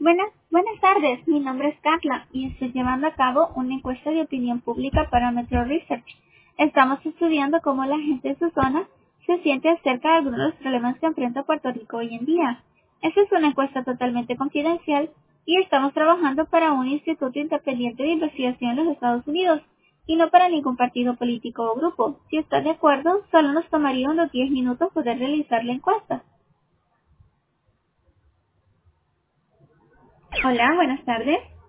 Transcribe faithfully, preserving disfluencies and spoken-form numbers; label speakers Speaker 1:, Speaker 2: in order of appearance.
Speaker 1: Buenas, buenas tardes, mi nombre es Carla y estoy llevando a cabo una encuesta de opinión pública para Metro Research. Estamos estudiando cómo la gente de su zona se siente acerca de algunos de los problemas que enfrenta Puerto Rico hoy en día. Esta es una encuesta totalmente confidencial y estamos trabajando para un instituto independiente de investigación en los Estados Unidos y no para ningún partido político o grupo. Si está de acuerdo, solo nos tomaría unos diez minutos poder realizar la encuesta. Hola, buenas tardes.